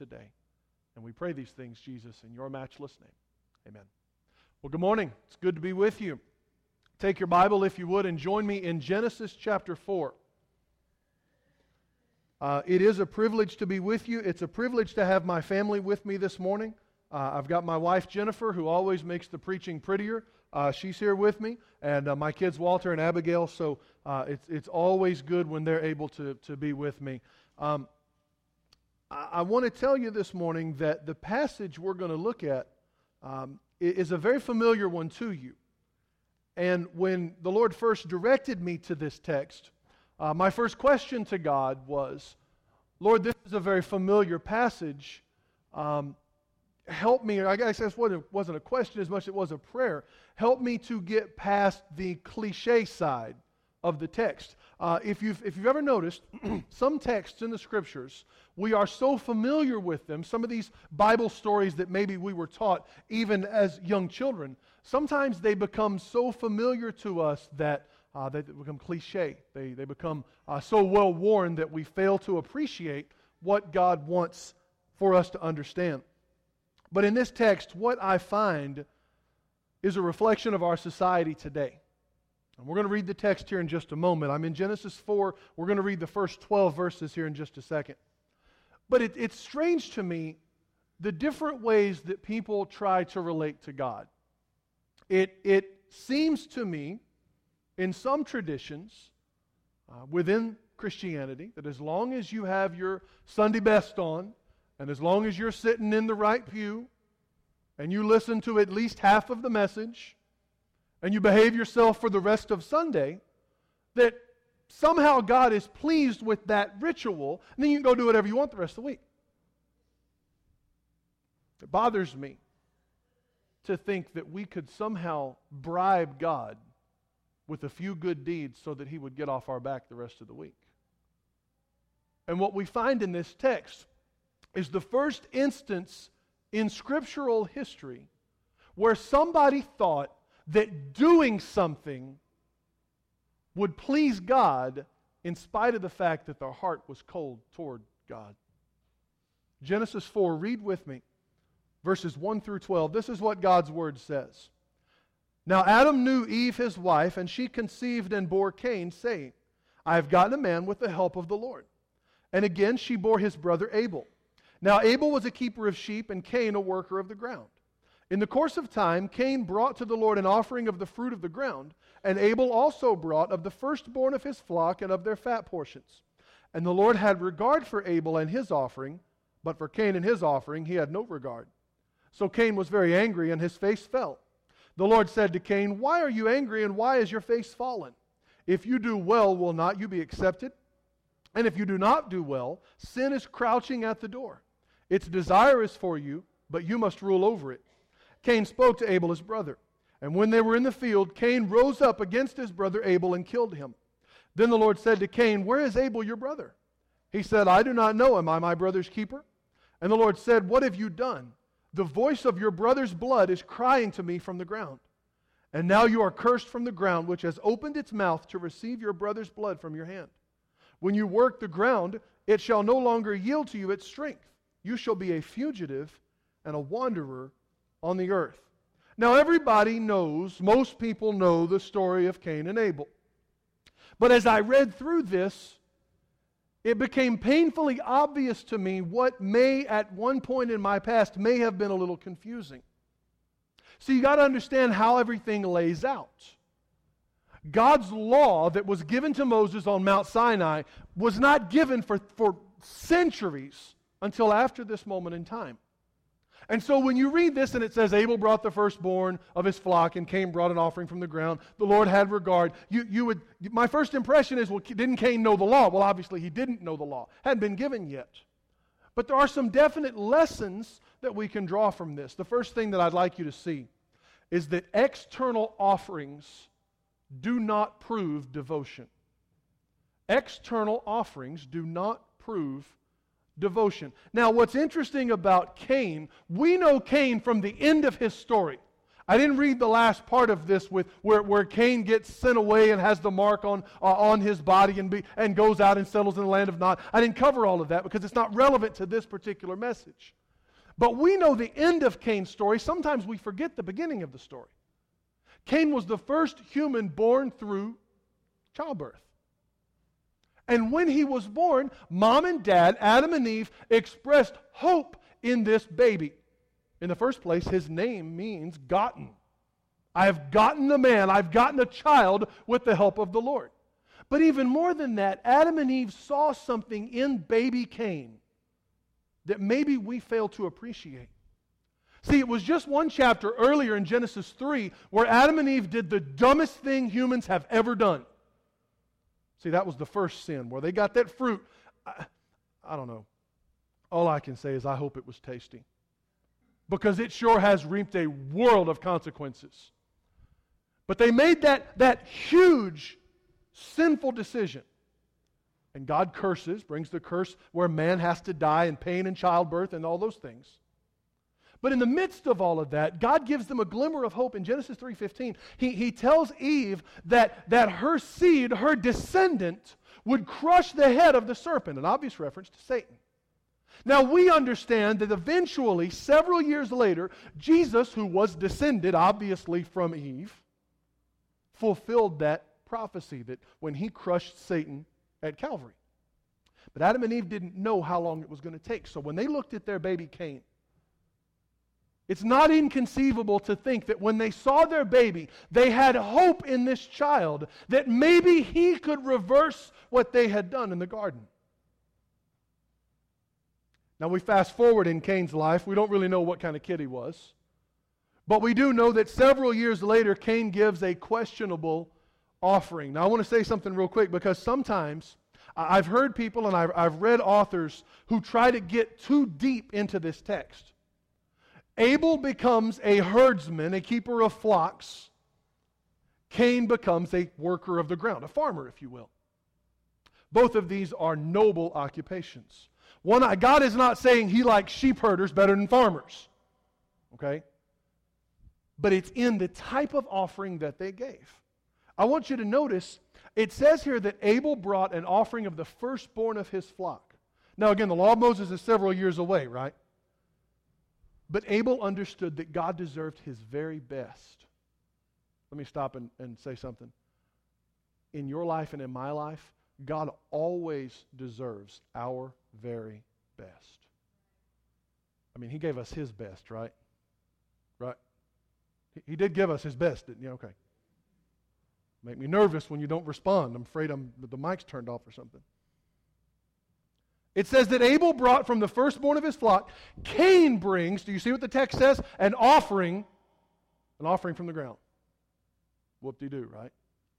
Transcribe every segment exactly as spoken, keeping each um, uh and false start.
today. And we pray these things, Jesus, in your matchless name. Amen. Well, good morning. It's good to be with you. Take your Bible, if you would, and join me in Genesis chapter four. Uh, it is a privilege to be with you. It's a privilege to have my family with me this morning. Uh, I've got my wife, Jennifer, who always makes the preaching prettier. Uh, she's here with me, and uh, my kids, Walter and Abigail, so uh, it's it's always good when they're able to, to be with me. Um, I, I want to tell you this morning that the passage we're going to look at um, is a very familiar one to you. And when the Lord first directed me to this text, uh, my first question to God was, Lord, this is a very familiar passage. Um, help me, I guess that wasn't a question as much as it was a prayer. Help me to get past the cliche side of the text. Uh, if you've if you've ever noticed, some texts in the Scriptures, we are so familiar with them, some of these Bible stories that maybe we were taught even as young children, sometimes they become so familiar to us that uh, they become cliche. They, they become uh, so well worn that we fail to appreciate what God wants for us to understand. But in this text, what I find is a reflection of our society today. And we're going to read the text here in just a moment. I'm in Genesis four. We're going to read the first twelve verses here in just a second. But it, it's strange to me the different ways that people try to relate to God. It, it seems to me, in some traditions uh, within Christianity, that as long as you have your Sunday best on, and as long as you're sitting in the right pew, and you listen to at least half of the message, and you behave yourself for the rest of Sunday, that somehow God is pleased with that ritual, and then you can go do whatever you want the rest of the week. It bothers me to think that we could somehow bribe God with a few good deeds so that He would get off our back the rest of the week. And what we find in this text is the first instance in scriptural history where somebody thought that doing something would please God in spite of the fact that their heart was cold toward God. Genesis four, read with me, verses one through twelve. This is what God's Word says. Now Adam knew Eve his wife, and she conceived and bore Cain, saying, I have gotten a man with the help of the Lord. And again she bore his brother Abel. Now Abel was a keeper of sheep, and Cain a worker of the ground. In the course of time, Cain brought to the Lord an offering of the fruit of the ground, and Abel also brought of the firstborn of his flock and of their fat portions. And the Lord had regard for Abel and his offering, but for Cain and his offering he had no regard. So Cain was very angry, and his face fell. The Lord said to Cain, Why are you angry, and why is your face fallen? If you do well, will not you be accepted? And if you do not do well, sin is crouching at the door. Its desire is for you, but you must rule over it. Cain spoke to Abel his brother. And when they were in the field, Cain rose up against his brother Abel and killed him. Then the Lord said to Cain, Where is Abel your brother? He said, I do not know. Am I my brother's keeper? And the Lord said, What have you done? The voice of your brother's blood is crying to me from the ground. And now you are cursed from the ground, which has opened its mouth to receive your brother's blood from your hand. When you work the ground, it shall no longer yield to you its strength. You shall be a fugitive and a wanderer on the earth. Now everybody knows, most people know the story of Cain and Abel. But as I read through this, it became painfully obvious to me what may at one point in my past may have been a little confusing. So you got to understand how everything lays out. God's law that was given to Moses on Mount Sinai was not given for, for centuries until after this moment in time. And so when you read this and it says Abel brought the firstborn of his flock and Cain brought an offering from the ground, the Lord had regard, you, you would, my first impression is, well, didn't Cain know the law? Well, obviously he didn't know the law. Hadn't been given yet. But there are some definite lessons that we can draw from this. The first thing that I'd like you to see is that external offerings do not prove devotion. External offerings do not prove devotion. Now, what's interesting about Cain, we know Cain from the end of his story. I didn't read the last part of this with where, where Cain gets sent away and has the mark on, uh, on his body and, be, and goes out and settles in the land of Nod. I didn't cover all of that because it's not relevant to this particular message. But we know the end of Cain's story. Sometimes we forget the beginning of the story. Cain was the first human born through childbirth. And when he was born, mom and dad, Adam and Eve, expressed hope in this baby. In the first place, his name means gotten. I have gotten a man, I've gotten a child with the help of the Lord. But even more than that, Adam and Eve saw something in baby Cain that maybe we fail to appreciate. See, it was just one chapter earlier in Genesis three where Adam and Eve did the dumbest thing humans have ever done. See, that was the first sin, where they got that fruit. I, I don't know. All I can say is I hope it was tasty, because it sure has reaped a world of consequences. But they made that, that huge sinful decision. And God curses, brings the curse where man has to die and pain and childbirth and all those things. But in the midst of all of that, God gives them a glimmer of hope in Genesis three fifteen. He, he tells Eve that, that her seed, her descendant, would crush the head of the serpent, an obvious reference to Satan. Now we understand that eventually, several years later, Jesus, who was descended obviously from Eve, fulfilled that prophecy that when he crushed Satan at Calvary. But Adam and Eve didn't know how long it was going to take. So when they looked at their baby Cain, it's not inconceivable to think that when they saw their baby, they had hope in this child that maybe he could reverse what they had done in the garden. Now we fast forward in Cain's life. We don't really know what kind of kid he was. But we do know that several years later, Cain gives a questionable offering. Now I want to say something real quick, because sometimes I've heard people and I've, I've read authors who try to get too deep into this text. Abel becomes a herdsman, a keeper of flocks. Cain becomes a worker of the ground, a farmer, if you will. Both of these are noble occupations. One, God is not saying He likes sheep herders better than farmers. Okay? But it's in the type of offering that they gave. I want you to notice, it says here that Abel brought an offering of the firstborn of his flock. Now again, the law of Moses is several years away, right? But Abel understood that God deserved his very best. Let me stop and, and say something. In your life and in my life, God always deserves our very best. I mean, He gave us His best, right? Right? He, he did give us His best, didn't He? Okay. Make me nervous when you don't respond. I'm afraid I'm, the mic's turned off or something. It says that Abel brought from the firstborn of his flock. Cain brings, do you see what the text says? An offering, an offering from the ground. Whoop-de-doo, right?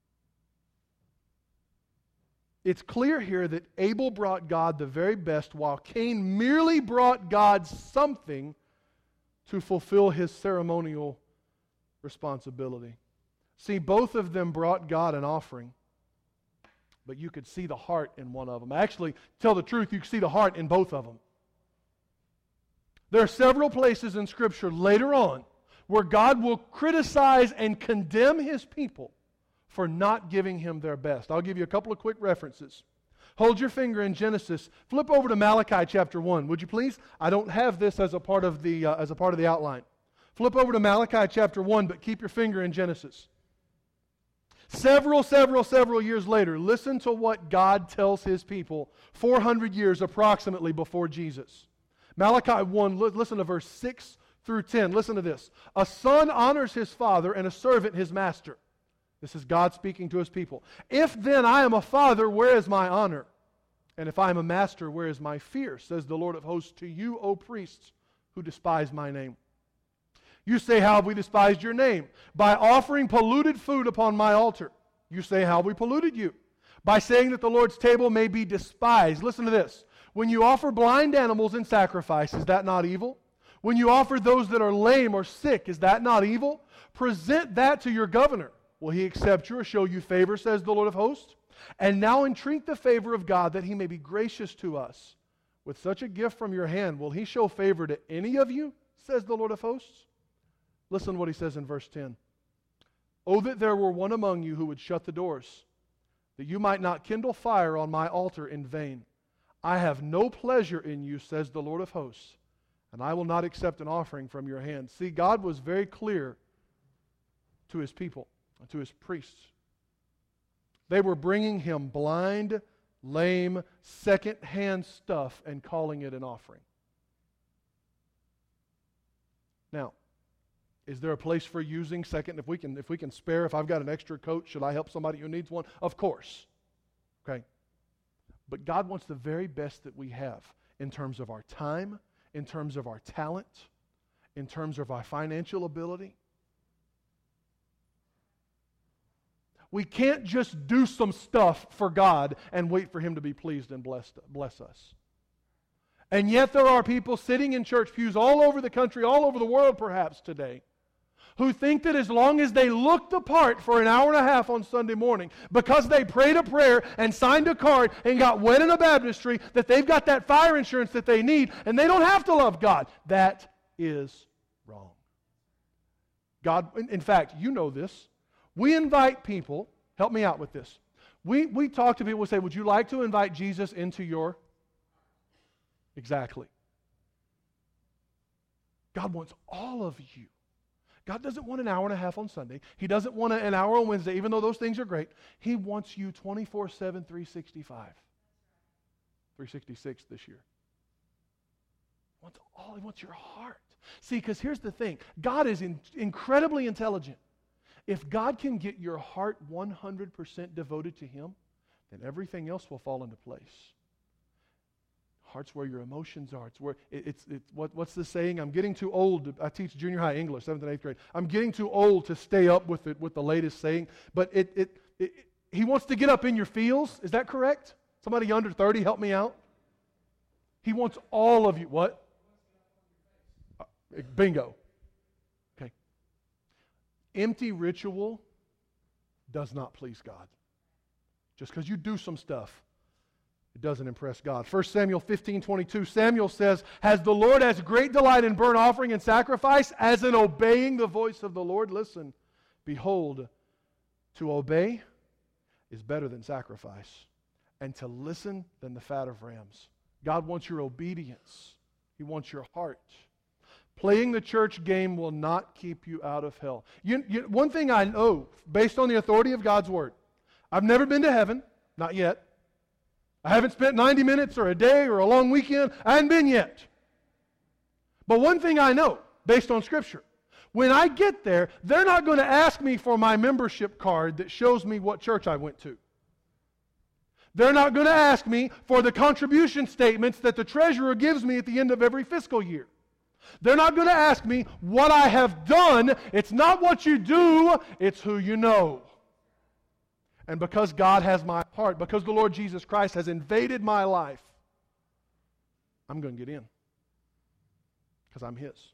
It's clear here that Abel brought God the very best, while Cain merely brought God something to fulfill his ceremonial responsibility. See, both of them brought God an offering, but you could see the heart in one of them. Actually, tell the truth, you could see the heart in both of them. There are several places in Scripture later on where God will criticize and condemn His people for not giving Him their best. I'll give you a couple of quick references. Hold your finger in Genesis. Flip over to Malachi chapter one, would you please? I don't have this as a part of the uh, as a part of the outline. Flip over to Malachi chapter one, but keep your finger in Genesis. Several, several, several years later, listen to what God tells His people four hundred years approximately before Jesus. Malachi one, listen to verse six through ten. Listen to this. A son honors his father and a servant his master. This is God speaking to His people. If then I am a father, where is my honor? And if I am a master, where is my fear? Says the Lord of hosts to you, O priests, who despise my name. You say, how have we despised your name? By offering polluted food upon my altar. You say, how have we polluted you? By saying that the Lord's table may be despised. Listen to this. When you offer blind animals in sacrifice, is that not evil? When you offer those that are lame or sick, is that not evil? Present that to your governor. Will he accept you or show you favor, says the Lord of hosts? And now entreat the favor of God that He may be gracious to us. With such a gift from your hand, will He show favor to any of you, says the Lord of hosts? Listen to what he says in verse ten. Oh, that there were one among you who would shut the doors, that you might not kindle fire on my altar in vain. I have no pleasure in you, says the Lord of hosts, and I will not accept an offering from your hand. See, God was very clear to His people, to His priests. They were bringing Him blind, lame, second-hand stuff and calling it an offering. Now, is there a place for using second? If we can, if we can spare, if I've got an extra coat, should I help somebody who needs one? Of course. Okay. But God wants the very best that we have in terms of our time, in terms of our talent, in terms of our financial ability. We can't just do some stuff for God and wait for Him to be pleased and blessed, bless us. And yet there are people sitting in church pews all over the country, all over the world perhaps today, who think that as long as they looked the part for an hour and a half on Sunday morning, because they prayed a prayer and signed a card and got wet in a baptistry, that they've got that fire insurance that they need, and they don't have to love God. That is wrong. God, in, in fact, you know this. We invite people, help me out with this. We, we talk to people, we say, would you like to invite Jesus into your... Exactly. God wants all of you. God doesn't want an hour and a half on Sunday. He doesn't want an hour on Wednesday, even though those things are great. He wants you twenty-four seven, three sixty-five. three sixty-six this year. He wants all, He wants your heart. See, because here's the thing. God is in, incredibly intelligent. If God can get your heart one hundred percent devoted to Him, then everything else will fall into place. Heart's where your emotions are. It's where it, it's it's what what's the saying? I'm getting too old. To, I teach junior high English, seventh and eighth grade. I'm getting too old to stay up with it with the latest saying. But it, it it He wants to get up in your feels. Is that correct? Somebody under thirty, help me out. He wants all of you. What? Uh, bingo. Okay. Empty ritual does not please God. Just because you do some stuff, it doesn't impress God. First Samuel fifteen twenty-two, Samuel says, has the Lord as great delight in burnt offering and sacrifice as in obeying the voice of the Lord? Listen, behold, to obey is better than sacrifice, and to listen than the fat of rams. God wants your obedience. He wants your heart. Playing the church game will not keep you out of hell. You, you, one thing I know, based on the authority of God's Word, I've never been to heaven, not yet. I haven't spent ninety minutes or a day or a long weekend. I haven't been yet. But one thing I know, based on Scripture, when I get there, they're not going to ask me for my membership card that shows me what church I went to. They're not going to ask me for the contribution statements that the treasurer gives me at the end of every fiscal year. They're not going to ask me what I have done. It's not what you do, it's who you know. And because God has my heart, because the Lord Jesus Christ has invaded my life, I'm going to get in. Because I'm His.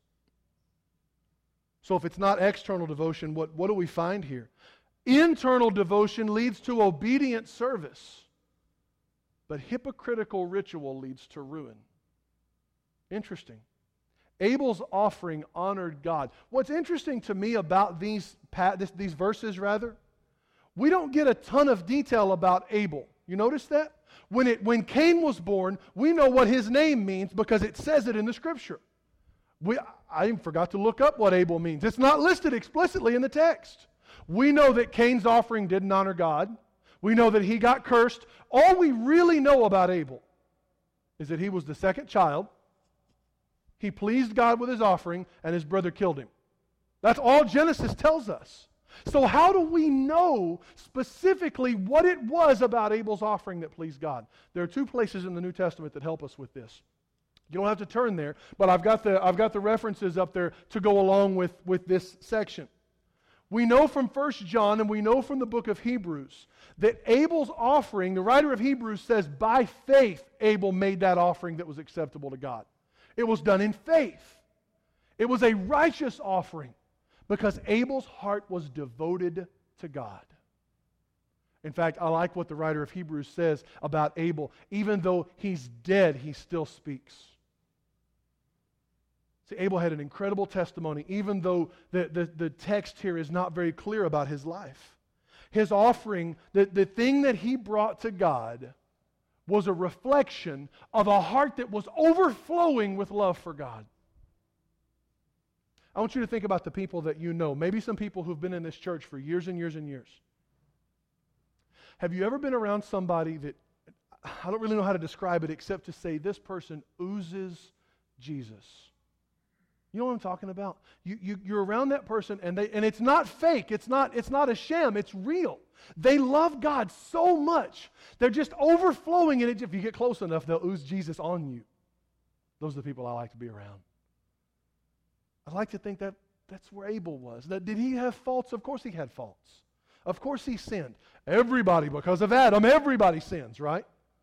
So if it's not external devotion, what, what do we find here? Internal devotion leads to obedient service. But hypocritical ritual leads to ruin. Interesting. Abel's offering honored God. What's interesting to me about these, these verses, rather, we don't get a ton of detail about Abel. You notice that? When, it, when Cain was born, we know what his name means because it says it in the Scripture. We, I even forgot to look up what Abel means. It's not listed explicitly in the text. We know that Cain's offering didn't honor God. We know that he got cursed. All we really know about Abel is that he was the second child. He pleased God with his offering, and his brother killed him. That's all Genesis tells us. So how do we know specifically what it was about Abel's offering that pleased God? There are two places in the New Testament that help us with this. You don't have to turn there, but I've got the, I've got the references up there to go along with, with this section. We know from First John and we know from the book of Hebrews that Abel's offering, the writer of Hebrews says, by faith Abel made that offering that was acceptable to God. It was done in faith. It was a righteous offering because Abel's heart was devoted to God. In fact, I like what the writer of Hebrews says about Abel. Even though he's dead, he still speaks. See, Abel had an incredible testimony, even though the, the, the text here is not very clear about his life. His offering, the, the thing that he brought to God, was a reflection of a heart that was overflowing with love for God. I want you to think about the people that you know, maybe some people who've been in this church for years and years and years. Have you ever been around somebody that, I don't really know how to describe it except to say this person oozes Jesus? You know what I'm talking about? You, you, you're around that person and they and it's not fake. It's not, it's not a sham. It's real. They love God so much. They're just overflowing in it. If you get close enough, they'll ooze Jesus on you. Those are the people I like to be around. I like to think that that's where Abel was. That, did he have faults? Of course he had faults. Of course he sinned. Everybody, because of Adam, everybody sins, right?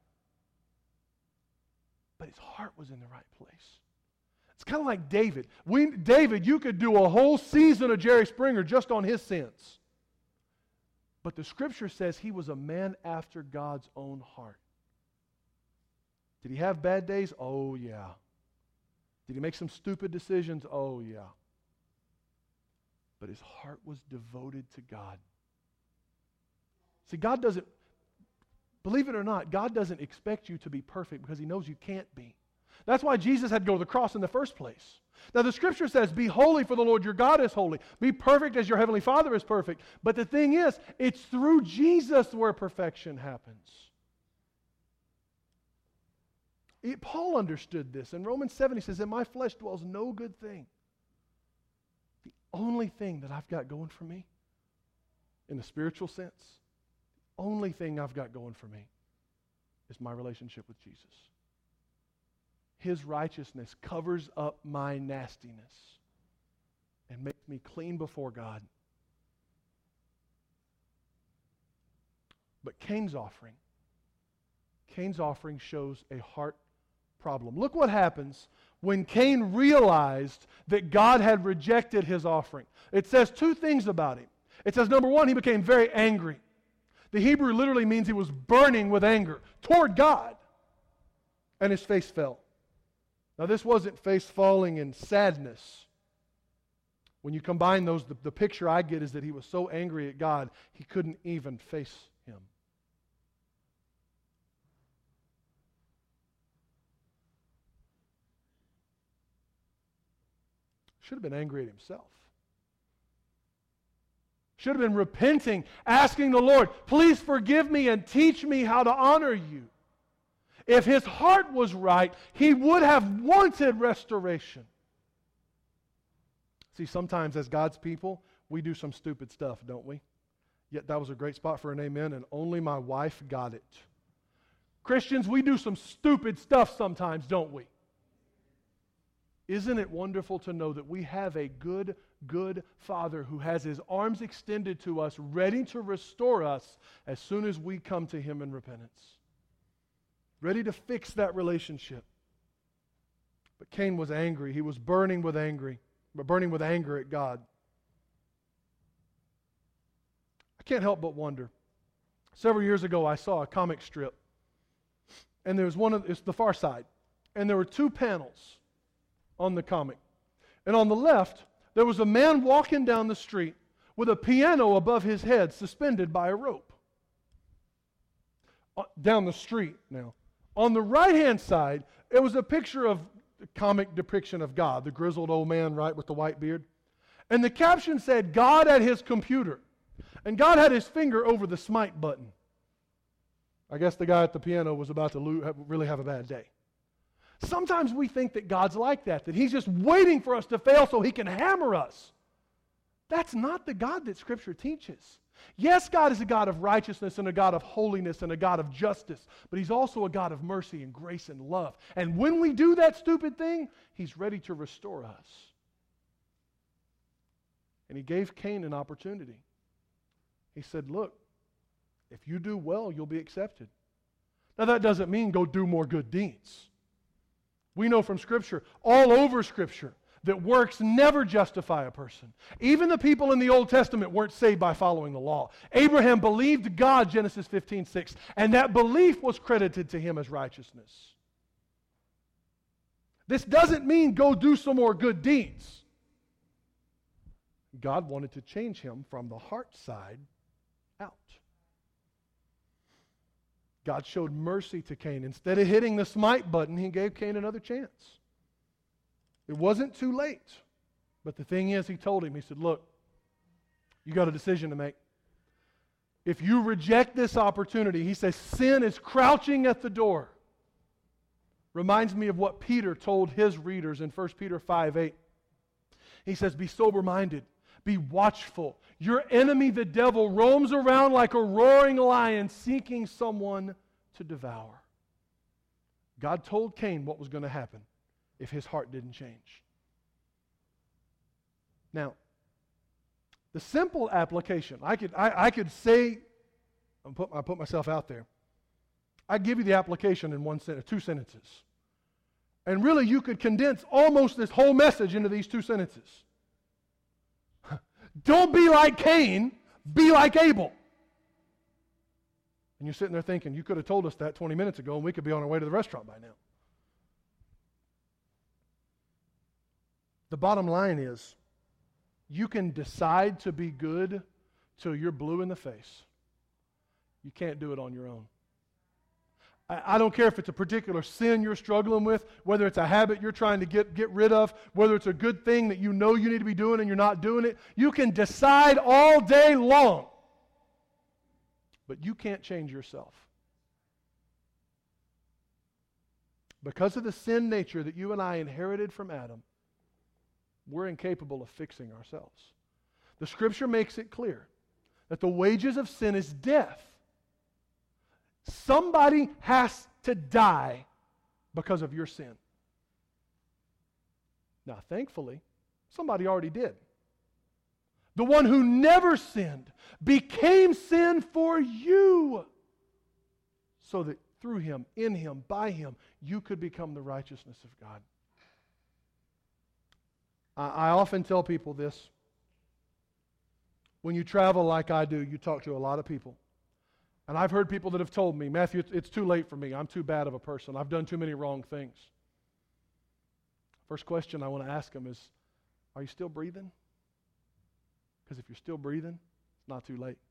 But his heart was in the right place. It's kind of like David. We, David, you could do a whole season of Jerry Springer just on his sins. But the Scripture says he was a man after God's own heart. Did he have bad days? Oh, yeah. Did he make some stupid decisions? Oh, yeah. But his heart was devoted to God. See, God doesn't, believe it or not, God doesn't expect you to be perfect because He knows you can't be. That's why Jesus had to go to the cross in the first place. Now the Scripture says, be holy for the Lord your God is holy. Be perfect as your heavenly Father is perfect. But the thing is, it's through Jesus where perfection happens. It, Paul understood this. In Romans seven, he says, in my flesh dwells no good thing. The only thing that I've got going for me, in a spiritual sense, the only thing I've got going for me is my relationship with Jesus. His righteousness covers up my nastiness and makes me clean before God. But Cain's offering, Cain's offering shows a heart problem. Look what happens when Cain realized that God had rejected his offering. It says two things about him. It says, number one, he became very angry. The Hebrew literally means he was burning with anger toward God, and his face fell. Now, this wasn't face falling in sadness. When you combine those, the, the picture I get is that he was so angry at God, he couldn't even face Him. Should have been angry at himself. Should have been repenting, asking the Lord, please forgive me and teach me how to honor you. If his heart was right, he would have wanted restoration. See, sometimes as God's people, we do some stupid stuff, don't we? Yet that was a great spot for an amen, and only my wife got it. Christians, we do some stupid stuff sometimes, don't we? Isn't it wonderful to know that we have a good, good Father who has His arms extended to us, ready to restore us as soon as we come to Him in repentance? Ready to fix that relationship. But Cain was angry. He was burning with angry, but burning with anger at God. I can't help but wonder. Several years ago, I saw a comic strip, and there was one of it's The Far Side, and there were two panels on the comic. And on the left, there was a man walking down the street with a piano above his head, suspended by a rope. Uh, down the street now. On the right-hand side, it was a picture of a comic depiction of God, the grizzled old man, right, with the white beard. And the caption said, God at His computer. And God had His finger over the smite button. I guess the guy at the piano was about to lo- really have a bad day. Sometimes we think that God's like that, that He's just waiting for us to fail so He can hammer us. That's not the God that Scripture teaches. Yes, God is a God of righteousness and a God of holiness and a God of justice, but He's also a God of mercy and grace and love. And when we do that stupid thing, He's ready to restore us. And He gave Cain an opportunity. He said, look, if you do well, you'll be accepted. Now that doesn't mean go do more good deeds. We know from Scripture, all over Scripture, that works never justify a person. Even the people in the Old Testament weren't saved by following the law. Abraham believed God, Genesis fifteen six, and that belief was credited to him as righteousness. This doesn't mean go do some more good deeds. God wanted to change him from the heart side out. God showed mercy to Cain. Instead of hitting the smite button, he gave Cain another chance. It wasn't too late. But the thing is, he told him, he said, look, you got a decision to make. If you reject this opportunity, he says, sin is crouching at the door. Reminds me of what Peter told his readers in First Peter five eight. He says, be sober-minded, be watchful. Your enemy, the devil, roams around like a roaring lion seeking someone to devour. God told Cain what was going to happen if his heart didn't change. Now, the simple application, I could, I, I could say, I put, I put myself out there. I give you the application in one sentence, two sentences. And really you could condense almost this whole message into these two sentences. Don't be like Cain, be like Abel. And you're sitting there thinking, you could have told us that twenty minutes ago and we could be on our way to the restaurant by now. The bottom line is, you can decide to be good till you're blue in the face. You can't do it on your own. I, I don't care if it's a particular sin you're struggling with, whether it's a habit you're trying to get, get rid of, whether it's a good thing that you know you need to be doing and you're not doing it. You can decide all day long, but you can't change yourself. Because of the sin nature that you and I inherited from Adam, we're incapable of fixing ourselves. The Scripture makes it clear that the wages of sin is death. Somebody has to die because of your sin. Now, thankfully, somebody already did. The one who never sinned became sin for you, so that through him, in him, by him, you could become the righteousness of God. I often tell people this. When you travel like I do, you talk to a lot of people. And I've heard people that have told me, Matthew, it's, it's too late for me. I'm too bad of a person. I've done too many wrong things. First question I want to ask them is, are you still breathing? Because if you're still breathing, it's not too late.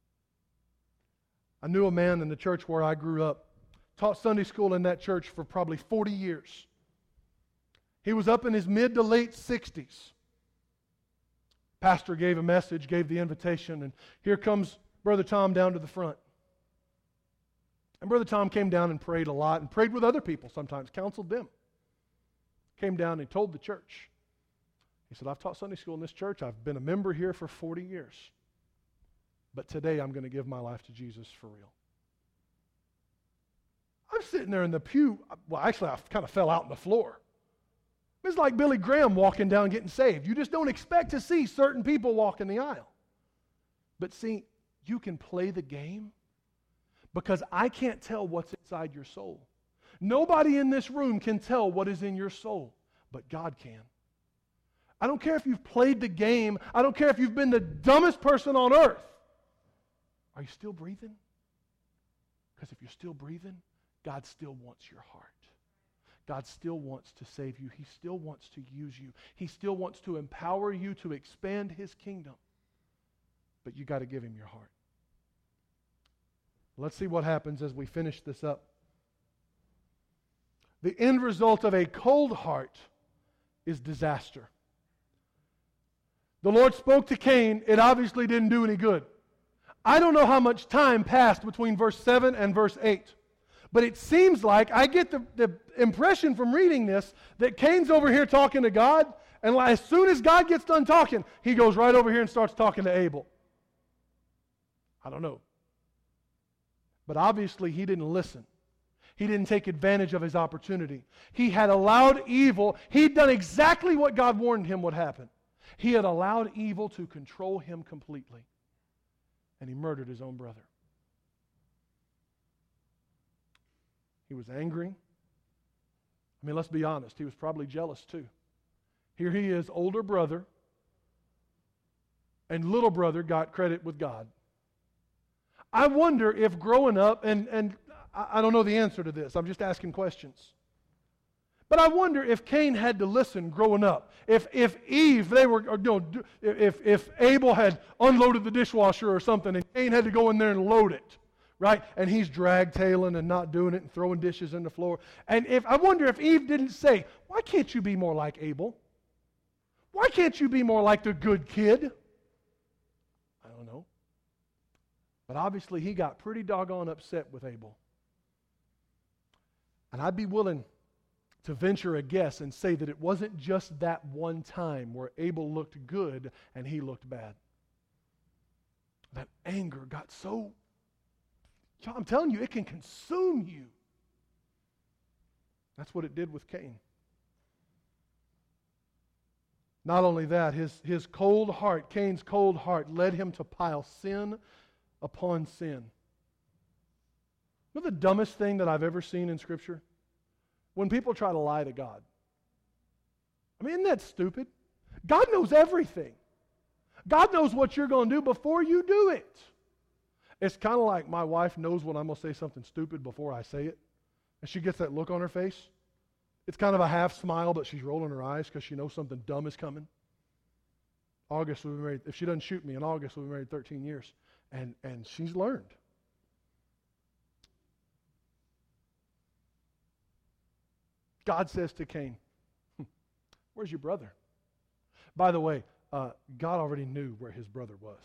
I knew a man in the church where I grew up, taught Sunday school in that church for probably forty years. He was up in his mid to late sixties. Pastor gave a message, gave the invitation, and here comes Brother Tom down to the front. And Brother Tom came down and prayed a lot, and prayed with other people sometimes, counseled them. Came down and he told the church. He said, I've taught Sunday school in this church. I've been a member here for forty years. But today I'm going to give my life to Jesus for real. I'm sitting there in the pew. Well, actually, I kind of fell out on the floor. It's like Billy Graham walking down getting saved. You just don't expect to see certain people walk in the aisle. But see, you can play the game because I can't tell what's inside your soul. Nobody in this room can tell what is in your soul, but God can. I don't care if you've played the game. I don't care if you've been the dumbest person on earth. Are you still breathing? Because if you're still breathing, God still wants your heart. God still wants to save you. He still wants to use you. He still wants to empower you to expand His kingdom. But you got to give Him your heart. Let's see what happens as we finish this up. The end result of a cold heart is disaster. The Lord spoke to Cain. It obviously didn't do any good. I don't know how much time passed between verse seven and verse eight. But it seems like, I get the, the impression from reading this, that Cain's over here talking to God, and as soon as God gets done talking, he goes right over here and starts talking to Abel. I don't know. But obviously he didn't listen. He didn't take advantage of his opportunity. He had allowed evil. He'd done exactly what God warned him would happen. He had allowed evil to control him completely. And he murdered his own brother. He was angry. I mean, let's be honest. He was probably jealous too. Here he is, older brother, and little brother got credit with God. I wonder if growing up, and, and I don't know the answer to this, I'm just asking questions. But I wonder if Cain had to listen growing up. If if Eve, they were, or, you know, if, if Abel had unloaded the dishwasher or something and Cain had to go in there and load it, right? And he's drag-tailing and not doing it and throwing dishes on the floor. And if I wonder if Eve didn't say, why can't you be more like Abel? Why can't you be more like the good kid? I don't know. But obviously he got pretty doggone upset with Abel. And I'd be willing to venture a guess and say that it wasn't just that one time where Abel looked good and he looked bad. That anger got so, I'm telling you, it can consume you. That's what it did with Cain. Not only that, his, his cold heart, Cain's cold heart, led him to pile sin upon sin. You know the dumbest thing that I've ever seen in Scripture? When people try to lie to God. I mean, isn't that stupid? God knows everything. God knows what you're going to do before you do it. It's kind of like my wife knows when I'm going to say something stupid before I say it. And she gets that look on her face. It's kind of a half smile, but she's rolling her eyes because she knows something dumb is coming. August, we've been married. If she doesn't shoot me in August, we've been married thirteen years. And, and she's learned. God says to Cain, where's your brother? By the way, uh, God already knew where his brother was.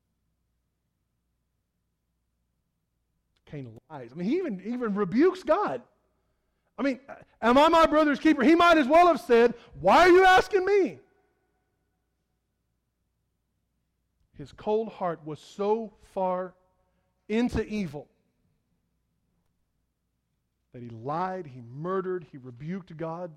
Cain lies. I mean, he even, even rebukes God. I mean, am I my brother's keeper? He might as well have said, why are you asking me? His cold heart was so far into evil that he lied, he murdered, he rebuked God.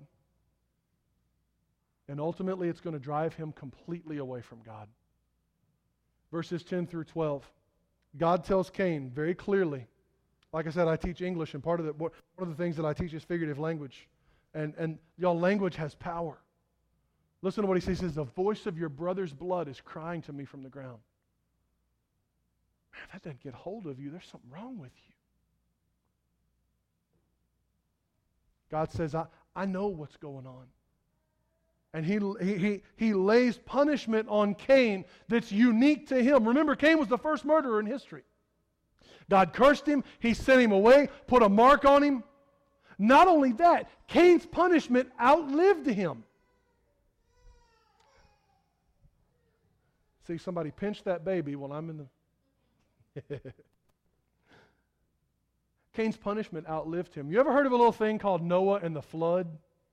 And ultimately it's going to drive him completely away from God. Verses ten through twelve. God tells Cain very clearly, like I said, I teach English, and part of the, one of the things that I teach is figurative language. And, and y'all, language has power. Listen to what he says. He says, the voice of your brother's blood is crying to me from the ground. Man, if that doesn't get hold of you, there's something wrong with you. God says, I, I know what's going on. And he, he, he, he lays punishment on Cain that's unique to him. Remember, Cain was the first murderer in history. God cursed him. He sent him away, put a mark on him. Not only that, Cain's punishment outlived him. See, somebody pinch that baby while I'm in the... Cain's punishment outlived him. You ever heard of a little thing called Noah and the flood?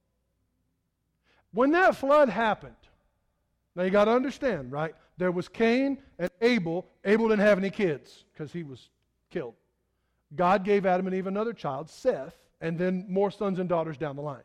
When that flood happened, now you got to understand, right? There was Cain and Abel. Abel didn't have any kids because he was killed. God gave Adam and Eve another child, Seth, and then more sons and daughters down the line.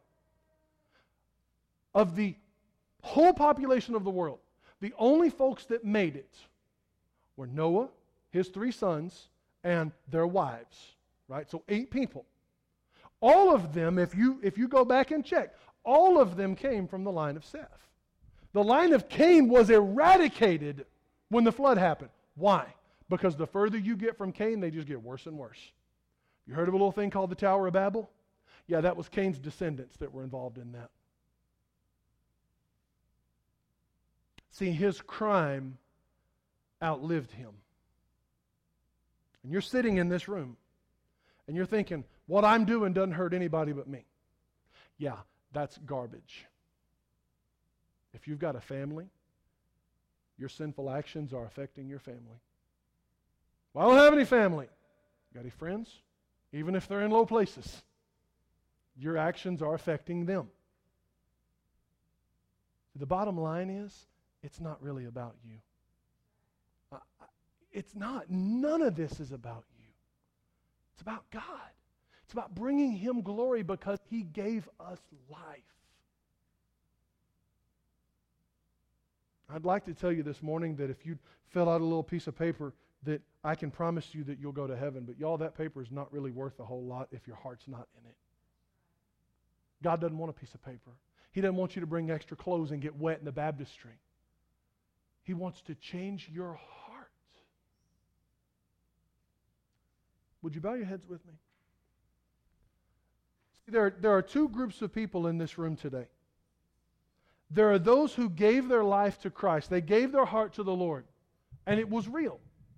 Of the whole population of the world, the only folks that made it were Noah, his three sons, and their wives. Right? So eight people. All of them, if you if you go back and check, all of them came from the line of Seth. The line of Cain was eradicated when the flood happened. Why? Because the further you get from Cain, they just get worse and worse. You heard of a little thing called the Tower of Babel? Yeah, that was Cain's descendants that were involved in that. See, his crime outlived him. And you're sitting in this room, and you're thinking, what I'm doing doesn't hurt anybody but me. Yeah, that's garbage. If you've got a family, your sinful actions are affecting your family. Well, I don't have any family. You got any friends? Even if they're in low places, your actions are affecting them. The bottom line is, it's not really about you. Uh, it's not. None of this is about you. It's about God. It's about bringing Him glory because He gave us life. I'd like to tell you this morning that if you fill out a little piece of paper that I can promise you that you'll go to heaven, but y'all, that paper is not really worth a whole lot if your heart's not in it. God doesn't want a piece of paper. He doesn't want you to bring extra clothes and get wet in the baptistry. He wants to change your heart. Would you bow your heads with me? There, there are two groups of people in this room today. There are those who gave their life to Christ. They gave their heart to the Lord, and it was real.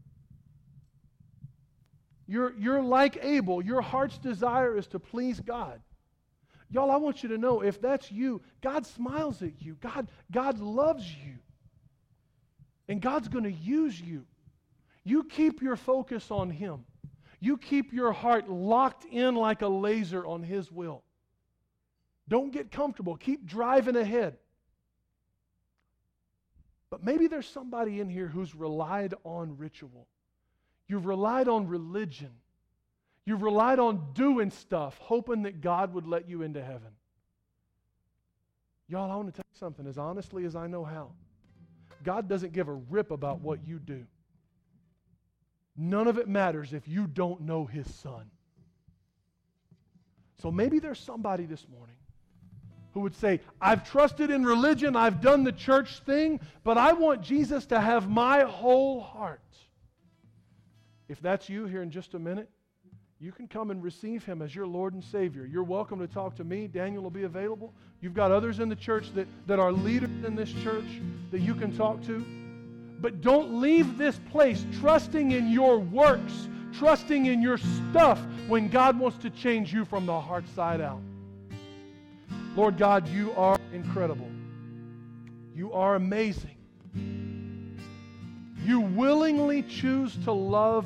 You're, you're like Abel. Your heart's desire is to please God. Y'all, I want you to know, if that's you, God smiles at you. God, God loves you. And God's going to use you. You keep your focus on Him. You keep your heart locked in like a laser on His will. Don't get comfortable. Keep driving ahead. But maybe there's somebody in here who's relied on ritual. You've relied on religion. You've relied on doing stuff, hoping that God would let you into heaven. Y'all, I want to tell you something as honestly as I know how. God doesn't give a rip about what you do. None of it matters if you don't know His Son. So maybe there's somebody this morning who would say, I've trusted in religion, I've done the church thing, but I want Jesus to have my whole heart. If that's you here in just a minute, you can come and receive Him as your Lord and Savior. You're welcome to talk to me. Daniel will be available. You've got others in the church that, that are leaders in this church that you can talk to. But don't leave this place trusting in your works, trusting in your stuff when God wants to change you from the heart side out. Lord God, you are incredible. You are amazing. You willingly choose to love